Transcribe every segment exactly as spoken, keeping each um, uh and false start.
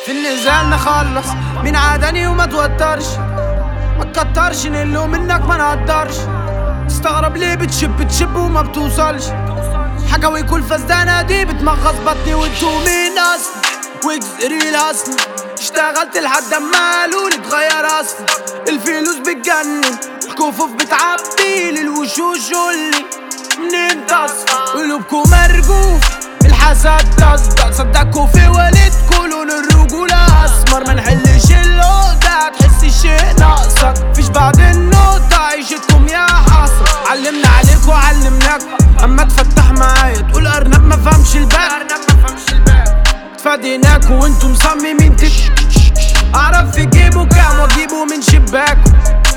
في النزال نخلص مين عادني وما توترش، ما تكترش نقله منك ما نقدرش. استغرب ليه بتشب بتشب وما بتوصلش، حكاوي كل فزدانة دي بتمغص بطني. وانتو مين اصلا؟ ويجز ريل اصلا، اشتغلت لحد اما قالولي اتغير اصلا. الفلوس بتجنن الكفوف بتعبي للوشوش، قولي منين تصفى قلوبكو مرجوف الحسد تصدق. صدقكوا في والدكوا لون الرجولة اسمر، منحلش العقدة تحس الشيء ناقصك. فيش بعد النقطة عيشتكم يا حسرة. علمنا عليكوا علمناكوا، اما تفتح معايا تقول ارنب ما فهمش الباك. تفاديناكوا وانتو مصممين تش اعرف في جيبه كام واجيبه من شباكوا.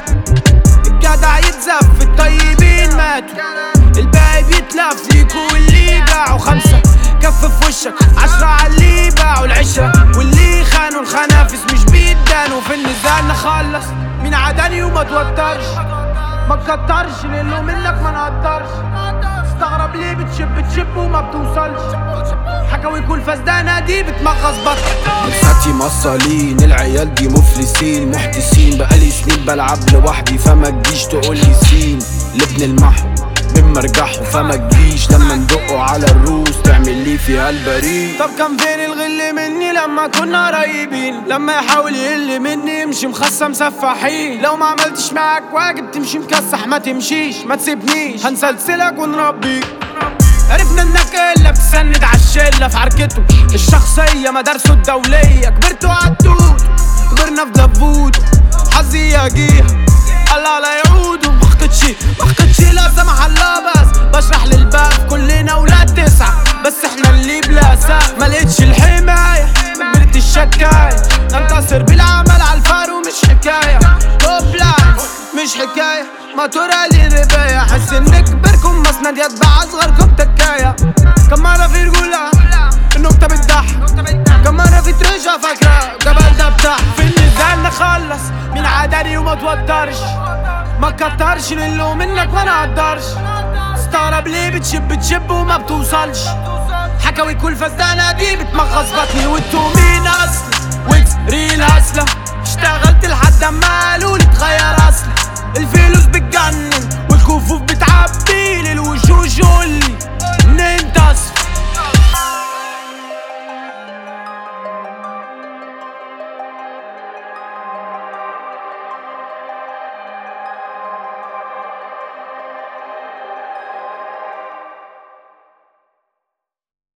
الجدع يتزف الطيبين ماتوا، الباقي بيتلف ليكوا واللي باعوا خمسة كف في وشك، عشرة عاللي باعوا العشرة واللي خانوا الخنافس مش بيدانوا. في النزال نخلص مين عاداني وما توترش، ما تكترش نقله منك ما نقدرش. استغرب ليه بتشب بتشب وما بتوصلش، حكاوي كل فزدانة دي بتمغص بطنك. لساتي مصالين العيال دي مفلسين محتسين، بقالي سنين بلعب لوحدي فما تجيش تقولي سين. لابن المحو بمرجحه فما تجيش لما ندقه على الروس تعمل لي فيها البريء. طب كان فين الغل مني لما كنا قريبين؟ لما يحاول يقل مني يمشي مخصة مسفحين. لو ما عملتش معاك واجب تمشي مكسح، ما تمشيش ما تسيبنيش هنسلسلك ونربيك. عرفنا انك الا بتسند عالشلة في عركته الشخصية مدارسه الدولية. كبرتوا عالتوت كبرنا في دبوته، حظي يجيها الله لا يعودوا. محقدش محقدش لا سمح الله، بس بشرح للباب كلنا ولاد تسعة بس احنا اللي بلا سقف. ملقتش الحماية كبرت الشكاية، ننتصر بالعمل عالفارو مش حكاية. توب لايف مش حكاية، ما ترى لي رباية. حس ان كبركم مسند يتبع اصغركم تكاية. كم مرة في رجولة النكتة بتضحك، كم مرة في ترجع فاكرة جبل ده بتاع. في النزال نخلص مين عاداني وما توترش، ما تكترش نقله منك ما نقدرش. استغرب ليه بتشب بتشب وما بتوصلش، حكاوي كل فزدانة دي بتمغص بطني. وانتو مين اصلا؟ ويجز ريل اصلا، اشتغلت لحد اما قالولي اتغير اصلا. الفلوس بتجنن